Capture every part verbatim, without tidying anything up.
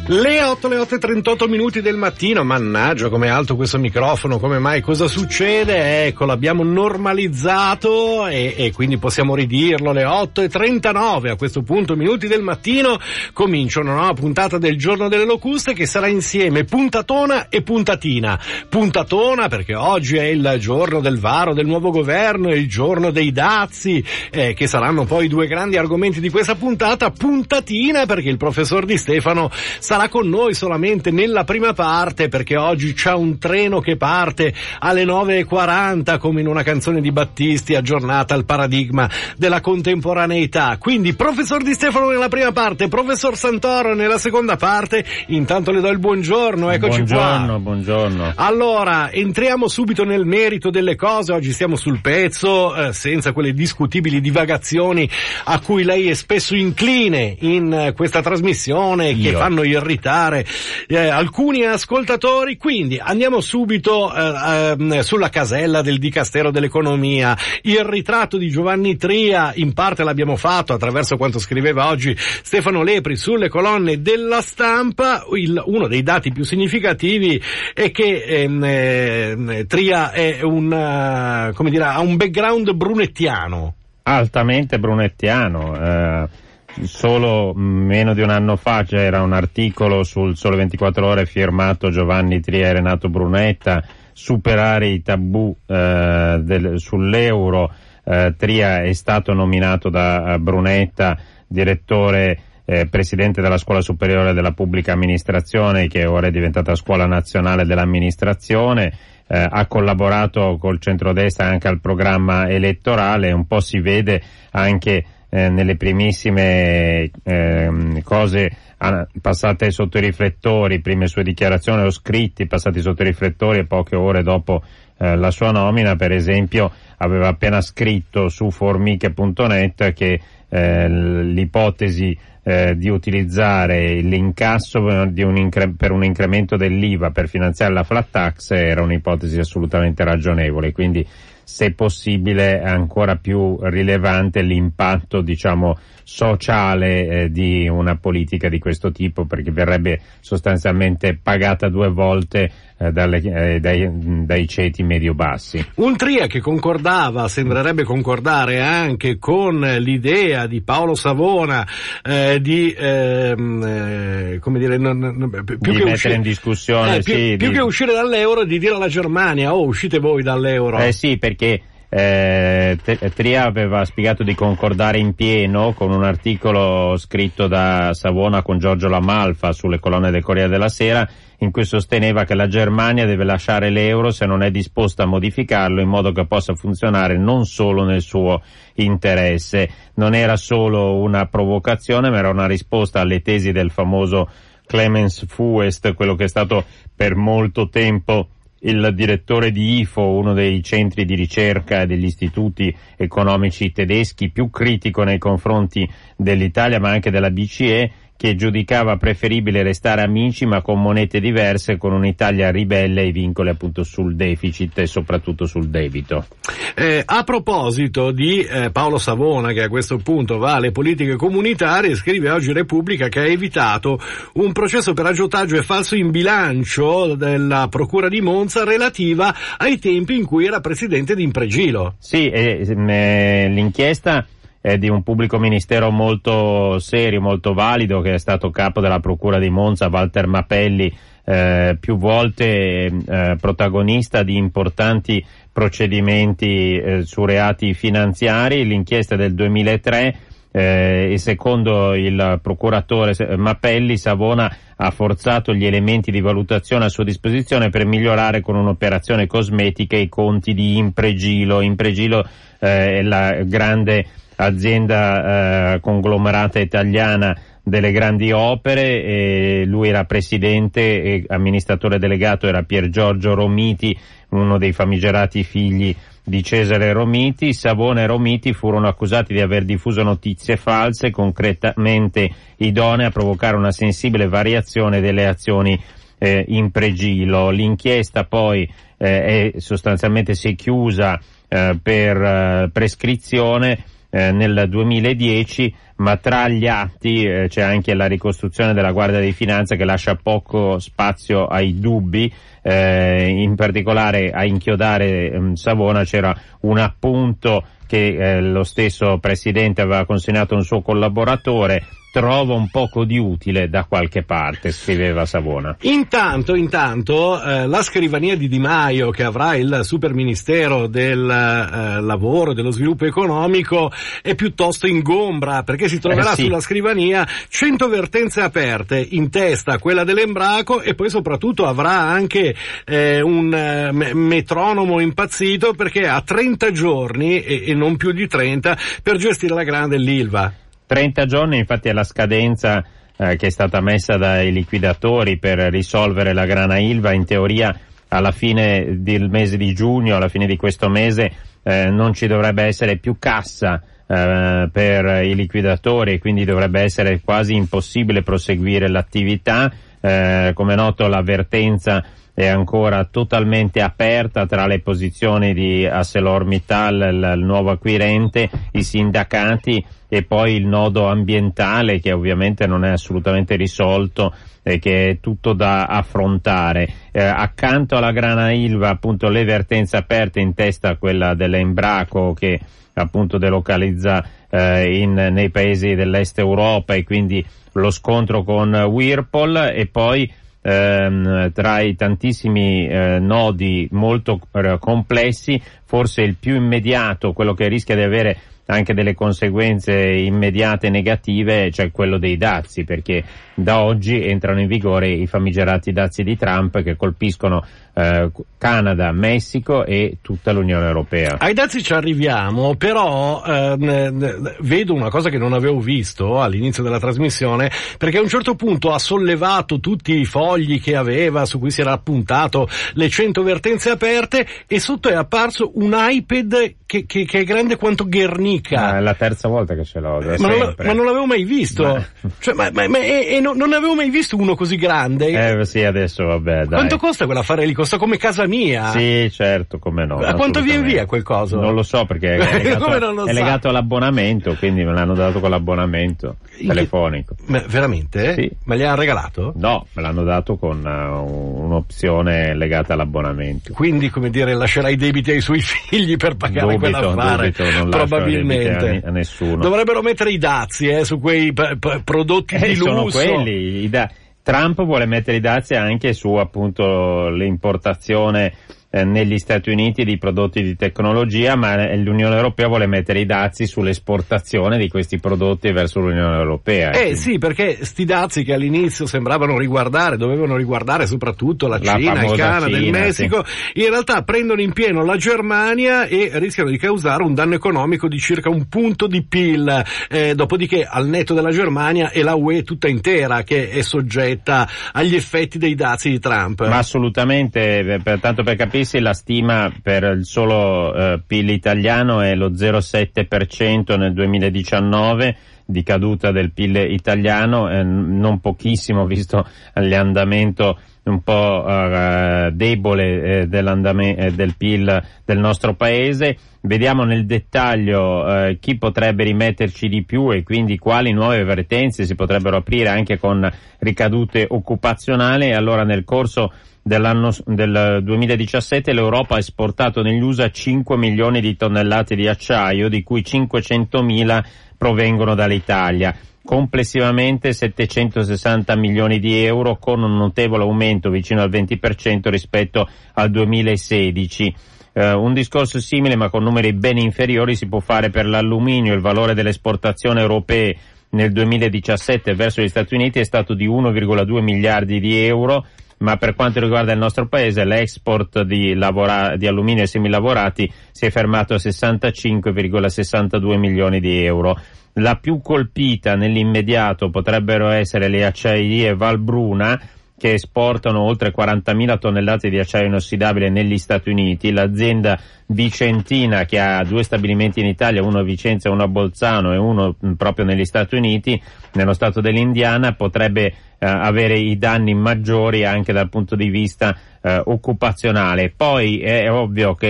Le otto, le otto e trentotto minuti del mattino, mannaggia come è alto questo microfono, come mai, cosa succede? Ecco, l'abbiamo normalizzato e, e quindi possiamo ridirlo, le otto e trentanove a questo punto minuti del mattino, comincia una nuova puntata del Giorno delle Locuste che sarà insieme puntatona e puntatina. Puntatona perché oggi è il giorno del varo del nuovo governo, è il giorno dei dazi, eh, che saranno poi i due grandi argomenti di questa puntata. Puntatina perché il professor Di Stefano sarà con noi solamente nella prima parte, perché oggi c'è un treno che parte alle nove e quaranta come in una canzone di Battisti aggiornata al paradigma della contemporaneità. Quindi professor Di Stefano nella prima parte, professor Santoro nella seconda parte. Intanto le do il buongiorno, eccoci buongiorno, qua. Buongiorno. Allora, entriamo subito nel merito delle cose. Oggi stiamo sul pezzo, eh, senza quelle discutibili divagazioni a cui lei è spesso incline in eh, questa trasmissione. Io. Che fanno irritare eh, alcuni ascoltatori. Quindi andiamo subito eh, eh, sulla casella del Dicastero dell'Economia. Il ritratto di Giovanni Tria in parte l'abbiamo fatto attraverso quanto scriveva oggi Stefano Lepri sulle colonne della Stampa. Il, uno dei dati più significativi è che ehm, eh, Tria è un uh, come dire, ha un background brunettiano, altamente brunettiano. eh... Solo meno di un anno fa c'era un articolo sul Sole ventiquattro Ore firmato Giovanni Tria e Renato Brunetta, superare i tabù eh, del, sull'euro. eh, Tria è stato nominato da Brunetta direttore eh, presidente della Scuola Superiore della Pubblica Amministrazione, che ora è diventata Scuola Nazionale dell'Amministrazione. Eh, ha collaborato col centrodestra anche al programma elettorale, un po' si vede anche Eh, nelle primissime eh, cose ah, passate sotto i riflettori, prime sue dichiarazioni o scritti passati sotto i riflettori e poche ore dopo eh, la sua nomina. Per esempio aveva appena scritto su formiche punto net che eh, l'ipotesi eh, di utilizzare l'incasso di un incre- per un incremento dell'I V A per finanziare la flat tax era un'ipotesi assolutamente ragionevole, quindi se possibile è ancora più rilevante l'impatto, diciamo, sociale eh, di una politica di questo tipo, perché verrebbe sostanzialmente pagata due volte eh, dalle, eh, dai, dai ceti medio-bassi. Un Tria che concordava, sembrerebbe concordare anche con l'idea di Paolo Savona eh, di ehm, eh, come dire, non, non, più di che mettere uscire, in discussione, eh, più, sì, più di... che uscire dall'euro, di dire alla Germania: oh, uscite voi dall'euro. Eh sì, perché Eh, Tria aveva spiegato di concordare in pieno con un articolo scritto da Savona con Giorgio Lamalfa sulle colonne del Corriere della Sera, in cui sosteneva che la Germania deve lasciare l'euro se non è disposta a modificarlo in modo che possa funzionare non solo nel suo interesse. Non era solo una provocazione, ma era una risposta alle tesi del famoso Clemens Fuest, quello che è stato per molto tempo il direttore di I F O, uno dei centri di ricerca e degli istituti economici tedeschi più critico nei confronti dell'Italia ma anche della B C E, che giudicava preferibile restare amici ma con monete diverse, con un'Italia ribelle ai vincoli appunto sul deficit e soprattutto sul debito. Eh, a proposito di eh, Paolo Savona, che a questo punto va alle politiche comunitarie, scrive oggi Repubblica che ha evitato un processo per aggiotaggio e falso in bilancio della Procura di Monza relativa ai tempi in cui era presidente di Impregilo. Sì, eh, eh, l'inchiesta è di un pubblico ministero molto serio, molto valido, che è stato capo della Procura di Monza, Walter Mapelli, eh, più volte eh, protagonista di importanti procedimenti eh, su reati finanziari. L'inchiesta del duemilatré eh, e secondo il procuratore Mapelli, Savona ha forzato gli elementi di valutazione a sua disposizione per migliorare con un'operazione cosmetica i conti di Impregilo. Impregilo eh, è la grande azienda eh, conglomerata italiana delle grandi opere, e lui era presidente e amministratore delegato era Pier Giorgio Romiti, uno dei famigerati figli di Cesare Romiti. Savona e Romiti furono accusati di aver diffuso notizie false concretamente idonee a provocare una sensibile variazione delle azioni eh, Impregilo. L'inchiesta poi eh, è sostanzialmente si è chiusa eh, per eh, prescrizione. Eh, nel duemiladieci ma tra gli atti eh, c'è anche la ricostruzione della Guardia di Finanza che lascia poco spazio ai dubbi, eh, in particolare a inchiodare eh, Savona c'era un appunto che eh, lo stesso Presidente aveva consegnato a un suo collaboratore. Trovo un poco di utile da qualche parte, scriveva Savona. Intanto, intanto, eh, la scrivania di Di Maio, che avrà il super ministero del eh, lavoro e dello sviluppo economico, è piuttosto ingombra, perché si troverà eh sì. sulla scrivania cento vertenze aperte, in testa quella dell'Embraco, e poi soprattutto avrà anche eh, un eh, metronomo impazzito, perché ha trenta giorni, e, e non più di trenta, per gestire la grana dell'Ilva. trenta giorni, infatti, è la scadenza eh, che è stata messa dai liquidatori per risolvere la grana Ilva. In teoria alla fine del mese di giugno, alla fine di questo mese, eh, non ci dovrebbe essere più cassa eh, per i liquidatori, e quindi dovrebbe essere quasi impossibile proseguire l'attività. Eh, come è noto, l'avvertenza è ancora totalmente aperta tra le posizioni di ArcelorMittal, il, il nuovo acquirente, i sindacati e poi il nodo ambientale, che ovviamente non è assolutamente risolto e che è tutto da affrontare. Eh, accanto alla grana Ilva, appunto, le vertenze aperte, in testa quella dell'Embraco, che appunto delocalizza eh, in, nei paesi dell'est Europa, e quindi lo scontro con Whirlpool, e poi ehm, tra i tantissimi eh, nodi molto eh, complessi, forse il più immediato, quello che rischia di avere anche delle conseguenze immediate negative, cioè quello dei dazi, perché da oggi entrano in vigore i famigerati dazi di Trump, che colpiscono eh, Canada, Messico e tutta l'Unione Europea. Ai dazi ci arriviamo, però ehm, vedo una cosa che non avevo visto all'inizio della trasmissione, perché a un certo punto ha sollevato tutti i fogli che aveva, su cui si era appuntato le cento vertenze aperte, e sotto è apparso un iPad che, che, che è grande quanto Guernica. Ma è la terza volta che ce l'ho. Ma non, ma non l'avevo mai visto. Ma, cioè, ma, ma, ma e, e non, non avevo mai visto uno così grande. Eh sì, adesso vabbè, dai. Quanto costa quell'affare lì? Costa come casa mia. Sì, certo, come no. A quanto viene via quel coso? Non lo so, perché è legato, è legato all'abbonamento, quindi me l'hanno dato con l'abbonamento In telefonico. Che, ma veramente? Sì. Ma gli hanno regalato? No, me l'hanno dato con uh, un'opzione legata all'abbonamento. Quindi, come dire, lascerà i debiti ai suoi figli per pagare dubito, quell'affare. Dubito, non probabilmente. A, a nessuno. Dovrebbero mettere i dazi eh, su quei p- p- prodotti eh, di sono lusso. Quelli, i da- Trump vuole mettere i dazi anche su appunto l'importazione eh, negli Stati Uniti di prodotti di tecnologia, ma l'Unione Europea vuole mettere i dazi sull'esportazione di questi prodotti verso l'Unione Europea. Eh quindi. sì, perché sti dazi che all'inizio sembravano riguardare, dovevano riguardare soprattutto la, la Cina, il Canada, Cina, il Messico, sì. In realtà prendono in pieno la Germania e rischiano di causare un danno economico di circa un punto di P I L, eh, dopodiché al netto della Germania è la U E tutta intera che è soggetta agli effetti dei dazi di Trump. Ma assolutamente, per, tanto per capirsi, la stima per il solo eh, P I L italiano è lo zero virgola sette per cento nel duemiladiciannove di caduta del P I L italiano, eh, non pochissimo visto l'andamento un po' uh, debole eh, dell'andamento eh, del P I L del nostro paese. Vediamo nel dettaglio eh, chi potrebbe rimetterci di più e quindi quali nuove vertenze si potrebbero aprire anche con ricadute occupazionali. Allora, nel corso dell'anno del duemiladiciassette l'Europa ha esportato negli U S A cinque milioni di tonnellate di acciaio, di cui cinquecentomila provengono dall'Italia. Complessivamente settecentosessanta milioni di euro, con un notevole aumento vicino al venti per cento rispetto al duemilasedici. Uh, un discorso simile, ma con numeri ben inferiori, si può fare per l'alluminio. Il valore delle esportazioni europee nel duemiladiciassette verso gli Stati Uniti è stato di uno virgola due miliardi di euro, ma per quanto riguarda il nostro paese l'export di, lavora- di alluminio e semilavorati si è fermato a sessantacinque virgola sessantadue milioni di euro. La più colpita nell'immediato potrebbero essere le acciaierie Valbruna, che esportano oltre quarantamila tonnellate di acciaio inossidabile negli Stati Uniti. L'azienda vicentina, che ha due stabilimenti in Italia, uno a Vicenza e uno a Bolzano e uno proprio negli Stati Uniti, nello stato dell'Indiana, potrebbe eh, avere i danni maggiori anche dal punto di vista eh, occupazionale. Poi è ovvio che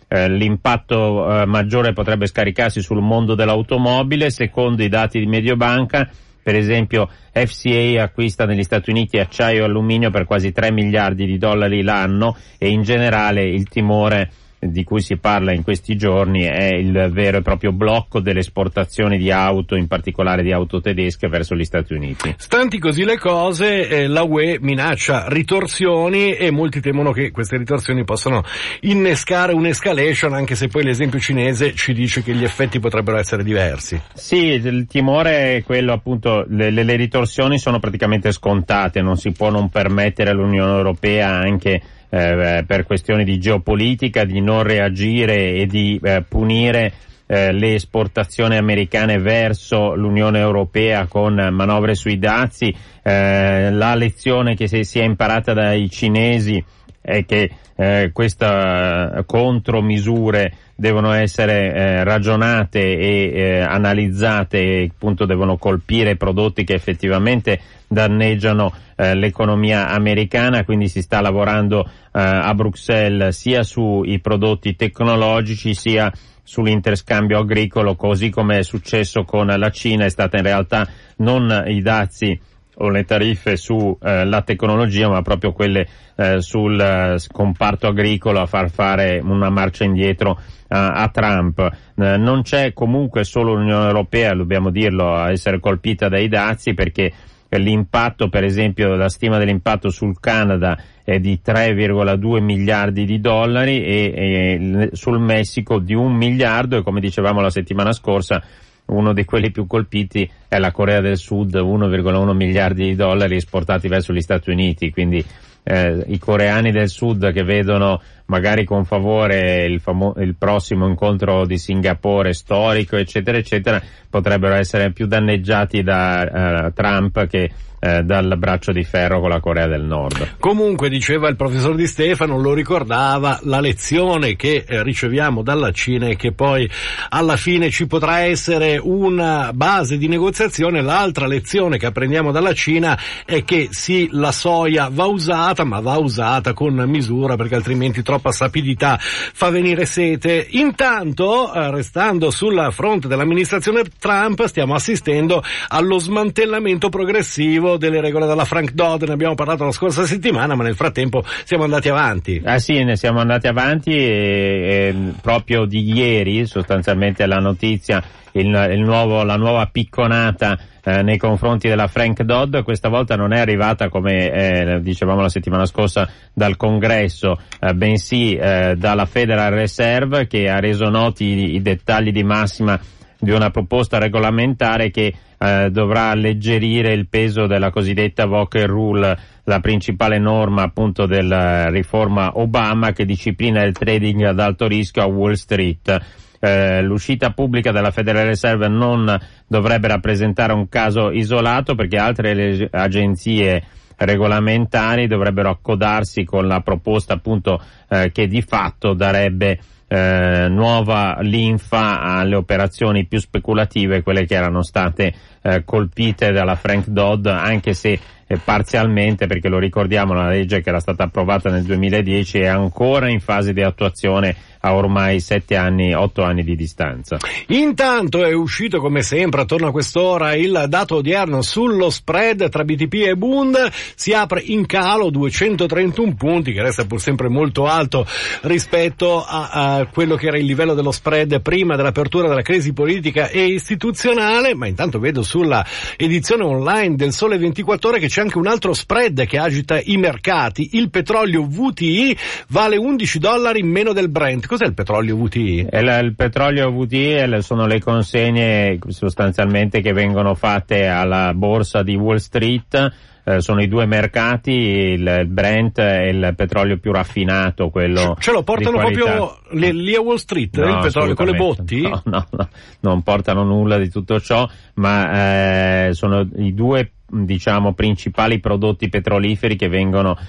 eh, l'impatto eh, maggiore potrebbe scaricarsi sul mondo dell'automobile. Secondo i dati di Mediobanca, per esempio, F C A acquista negli Stati Uniti acciaio e alluminio per quasi tre miliardi di dollari l'anno, e in generale il timore di cui si parla in questi giorni è il vero e proprio blocco delle esportazioni di auto, in particolare di auto tedesche, verso gli Stati Uniti. Stanti così le cose, eh, la U E minaccia ritorsioni, e molti temono che queste ritorsioni possano innescare un'escalation, anche se poi l'esempio cinese ci dice che gli effetti potrebbero essere diversi. Sì, il timore è quello, appunto, le, le, le ritorsioni sono praticamente scontate, non si può non permettere all'Unione Europea, anche Eh, per questioni di geopolitica, di non reagire e di eh, punire eh, le esportazioni americane verso l'Unione Europea con manovre sui dazi. Eh, la lezione che si, si è imparata dai cinesi è che eh, queste contromisure devono essere eh, ragionate e eh, analizzate, e appunto devono colpire prodotti che effettivamente danneggiano eh, l'economia americana. Quindi si sta lavorando eh, a Bruxelles sia sui prodotti tecnologici sia sull'interscambio agricolo, così come è successo con la Cina. È stata in realtà non i dazi o le tariffe su eh, la tecnologia, ma proprio quelle eh, sul eh, comparto agricolo a far fare una marcia indietro a, a Trump. Eh, non c'è comunque solo l'Unione Europea, dobbiamo dirlo, a essere colpita dai dazi, perché l'impatto, per esempio, la stima dell'impatto sul Canada è di tre virgola due miliardi di dollari e, e sul Messico di un miliardo, e come dicevamo la settimana scorsa, uno di quelli più colpiti è la Corea del Sud, uno virgola uno miliardi di dollari esportati verso gli Stati Uniti. Quindi eh, i coreani del Sud, che vedono magari con favore il, famo- il prossimo incontro di Singapore storico, eccetera eccetera, potrebbero essere più danneggiati da uh, Trump che eh, dal braccio di ferro con la Corea del Nord. Comunque, diceva il professor Di Stefano, lo ricordava, la lezione che eh, riceviamo dalla Cina è che poi alla fine ci potrà essere una base di negoziazione. L'altra lezione che apprendiamo dalla Cina è che sì, la soia va usata, ma va usata con misura, perché altrimenti troppa sapidità fa venire sete. Intanto, eh, restando sul fronte dell'amministrazione Trump, stiamo assistendo allo smantellamento progressivo delle regole della Frank Dodd. Ne abbiamo parlato la scorsa settimana, ma nel frattempo siamo andati avanti. Ah sì, ne siamo andati avanti e, e proprio di ieri sostanzialmente la notizia, il, il nuovo, la nuova picconata eh, nei confronti della Frank Dodd. Questa volta non è arrivata, come eh, dicevamo la settimana scorsa, dal Congresso, eh, bensì eh, dalla Federal Reserve, che ha reso noti i, i dettagli di massima di una proposta regolamentare che eh, dovrà alleggerire il peso della cosiddetta Volcker Rule, la principale norma appunto della riforma Obama che disciplina il trading ad alto rischio a Wall Street. Eh, l'uscita pubblica della Federal Reserve non dovrebbe rappresentare un caso isolato, perché altre le agenzie regolamentari dovrebbero accodarsi con la proposta appunto eh, che di fatto darebbe Eh, nuova linfa alle operazioni più speculative, quelle che erano state eh, colpite dalla Frank Dodd, anche se eh, parzialmente, perché lo ricordiamo, la legge che era stata approvata nel duemiladieci è ancora in fase di attuazione a ormai sette anni, otto anni di distanza. Intanto è uscito, come sempre attorno a quest'ora, il dato odierno sullo spread tra B T P e Bund. Si apre in calo, duecentotrentuno punti, che resta pur sempre molto alto rispetto a, a quello che era il livello dello spread prima dell'apertura della crisi politica e istituzionale. Ma intanto vedo sulla edizione online del Sole ventiquattro Ore che c'è anche un altro spread che agita i mercati. Il petrolio V T I vale undici dollari meno del Brent. Cos'è il petrolio V T I? Il, il petrolio V T I sono le consegne sostanzialmente che vengono fatte alla borsa di Wall Street. Eh, sono i due mercati, il, il Brent e il petrolio più raffinato, quello ce lo portano proprio le, lì a Wall Street, no, il petrolio con le botti? No, no, no, non portano nulla di tutto ciò, ma eh, sono i due, diciamo, principali prodotti petroliferi che vengono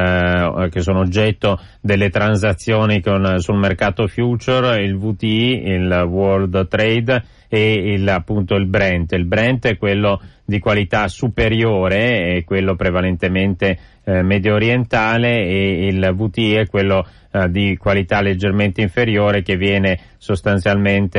eh, che sono oggetto delle transazioni con, sul mercato future, il V T I, il World Trade, e il, appunto il Brent. Il Brent è quello di qualità superiore, è quello prevalentemente eh, medio orientale, e il V T è quello eh, di qualità leggermente inferiore, che viene sostanzialmente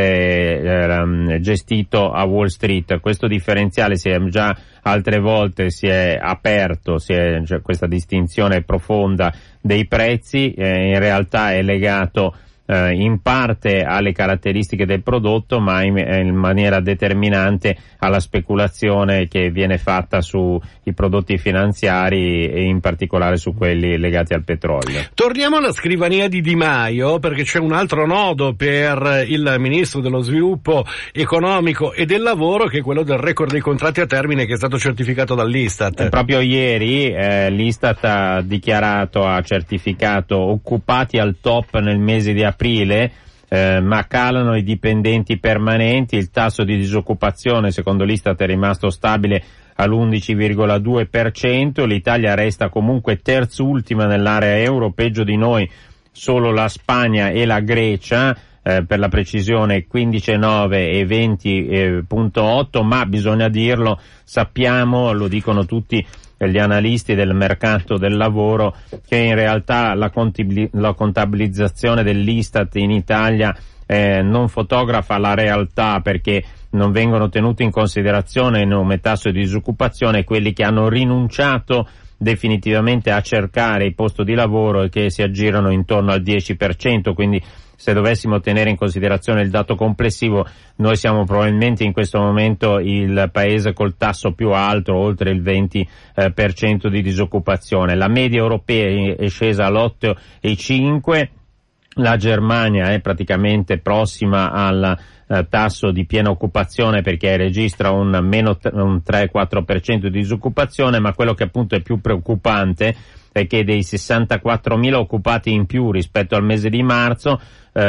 eh, gestito a Wall Street. Questo differenziale si è già altre volte si è aperto, si è, cioè, questa distinzione profonda dei prezzi eh, in realtà è legato eh, in parte alle caratteristiche del prodotto, ma in, in maniera determinante alla speculazione che viene fatta sui prodotti finanziari e in particolare su quelli legati al petrolio. Torniamo alla scrivania di Di Maio, perché c'è un altro nodo per il ministro dello sviluppo economico e del lavoro, che è quello del record dei contratti a termine, che è stato certificato dall'Istat. Eh, proprio ieri eh, l'Istat ha dichiarato, ha certificato occupati al top nel mese di aprile, eh, ma calano i dipendenti permanenti. Il tasso di disoccupazione secondo l'Istat è rimasto stabile all'undici virgola due per cento. L'Italia resta comunque terzultima nell'area euro, peggio di noi solo la Spagna e la Grecia, eh, per la precisione quindici virgola nove e venti virgola otto, ma bisogna dirlo, sappiamo, lo dicono tutti gli analisti del mercato del lavoro, che in realtà la, contabili- la contabilizzazione dell'Istat in Italia eh, non fotografa la realtà, perché non vengono tenuti in considerazione il nome tasso di disoccupazione quelli che hanno rinunciato definitivamente a cercare il posto di lavoro e che si aggirano intorno al dieci per cento, quindi se dovessimo tenere in considerazione il dato complessivo, noi siamo probabilmente in questo momento il paese col tasso più alto, oltre il venti per cento di disoccupazione. La media europea è scesa all'otto virgola cinque, la Germania è praticamente prossima al eh, tasso di piena occupazione, perché registra un meno t- un tre virgola quattro per cento di disoccupazione, ma quello che appunto è più preoccupante è che dei sessantaquattromila occupati in più rispetto al mese di marzo,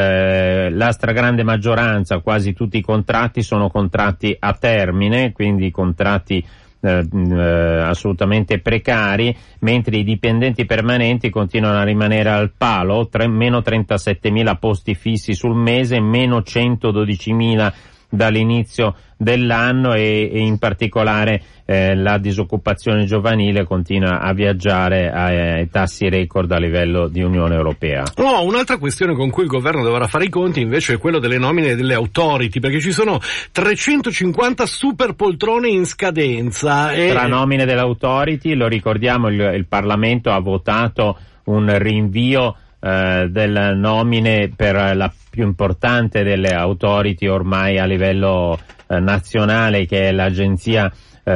eh, la stragrande maggioranza, quasi tutti i contratti, sono contratti a termine, quindi contratti Eh, eh, assolutamente precari, mentre i dipendenti permanenti continuano a rimanere al palo, tre, meno trentasettemila posti fissi sul mese, meno centododicimila dall'inizio dell'anno, e, e in particolare eh, la disoccupazione giovanile continua a viaggiare ai, ai tassi record a livello di Unione Europea. No, un'altra questione con cui il governo dovrà fare i conti invece è quello delle nomine delle authority, perché ci sono trecentocinquanta super poltrone in scadenza. E... Tra nomine delle authority, lo ricordiamo, il, il Parlamento ha votato un rinvio eh, delle nomine per la più importante delle authority ormai a livello eh, nazionale, che è l'Agenzia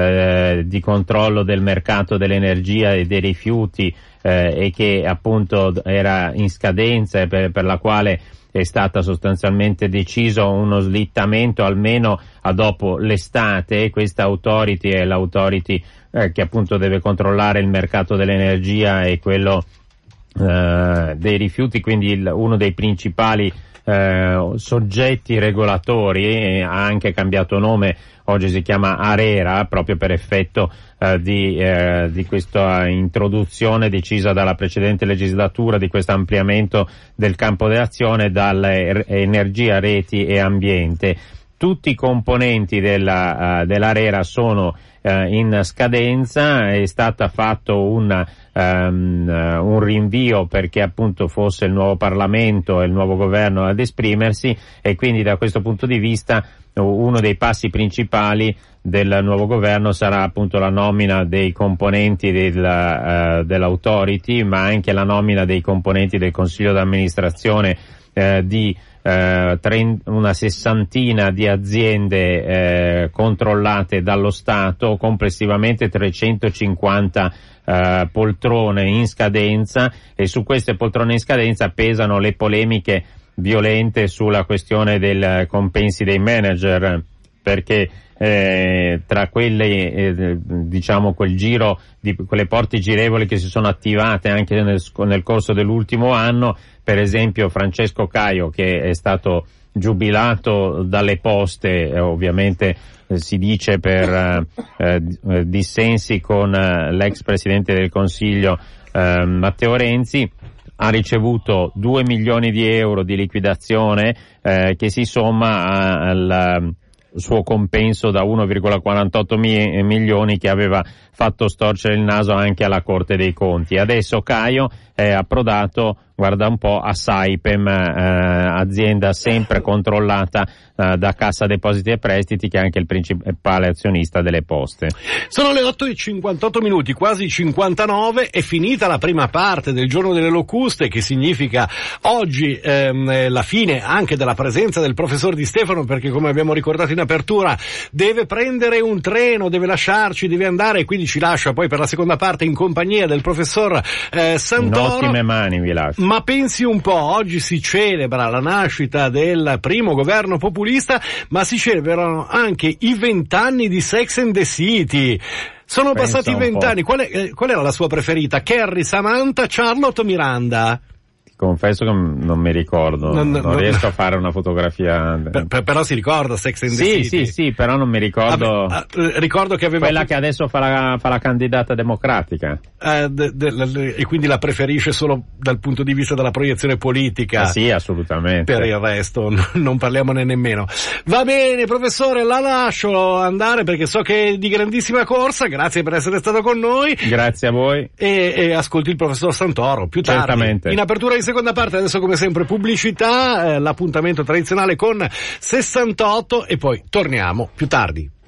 eh, di controllo del mercato dell'energia e dei rifiuti, eh, e che appunto era in scadenza e per, per la quale è stata sostanzialmente deciso uno slittamento almeno a dopo l'estate. Questa authority è l'authority eh, che appunto deve controllare il mercato dell'energia e quello eh, dei rifiuti, quindi il, uno dei principali eh, soggetti regolatori, e ha anche cambiato nome, oggi si chiama ARERA, proprio per effetto eh, di, eh, di questa introduzione decisa dalla precedente legislatura, di questo ampliamento del campo d'azione dall'energia, reti e ambiente. Tutti i componenti della, uh, dell'ARERA sono uh, in scadenza, è stato fatto un, um, uh, un rinvio perché appunto fosse il nuovo Parlamento e il nuovo governo ad esprimersi, e quindi da questo punto di vista uno dei passi principali del nuovo governo sarà appunto la nomina dei componenti del, uh, dell'authority, ma anche la nomina dei componenti del consiglio d'amministrazione uh, di Uh, una sessantina di aziende uh, controllate dallo Stato, complessivamente trecentocinquanta uh, poltrone in scadenza, e su queste poltrone in scadenza pesano le polemiche violente sulla questione del compensi dei manager, perché eh, tra quelle eh, diciamo quel giro di quelle porte girevoli che si sono attivate anche nel, nel corso dell'ultimo anno, per esempio Francesco Caio, che è stato giubilato dalle poste, eh, ovviamente eh, si dice per eh, eh, dissensi con eh, l'ex presidente del Consiglio eh, Matteo Renzi, ha ricevuto due milioni di euro di liquidazione eh, che si somma al suo compenso da uno virgola quarantotto milioni che aveva fatto storcere il naso anche alla Corte dei Conti. Adesso Caio è approdato, guarda un po', a Saipem, eh, azienda sempre controllata eh, da Cassa Depositi e Prestiti, che è anche il principale azionista delle Poste. Sono le otto e cinquantotto minuti, quasi cinquantanove, è finita la prima parte del Giorno delle Locuste, che significa oggi ehm, la fine anche della presenza del professor Di Stefano, perché come abbiamo ricordato in apertura deve prendere un treno, deve lasciarci, deve andare, e quindi ci lascia poi per la seconda parte in compagnia del professor eh, Santoro. In ottime mani vi lascio. Ma pensi un po', oggi si celebra la nascita del primo governo populista, ma si celebrano anche i vent'anni di Sex and the City. Sono Pensa passati vent'anni. Qual, è, eh, qual era la sua preferita? Carrie, Samantha, Charlotte o Miranda? Confesso che non mi ricordo, non, non, non riesco a fare una fotografia. Per, per, però si ricorda Sex and the sì, City? Sì, sì, sì, però non mi ricordo. Vabbè, ricordo che aveva quella che adesso fa la, fa la candidata democratica. Eh, de, de, de, e quindi la preferisce solo dal punto di vista della proiezione politica? Ah, sì, assolutamente. Per il resto non parliamone nemmeno. Va bene, professore, la lascio andare perché so che è di grandissima corsa. Grazie per essere stato con noi. Grazie a voi. E, e ascolti il professor Santoro più tardi. Certamente. In apertura di seconda parte, adesso come sempre pubblicità, eh, l'appuntamento tradizionale con sessantotto e poi torniamo più tardi.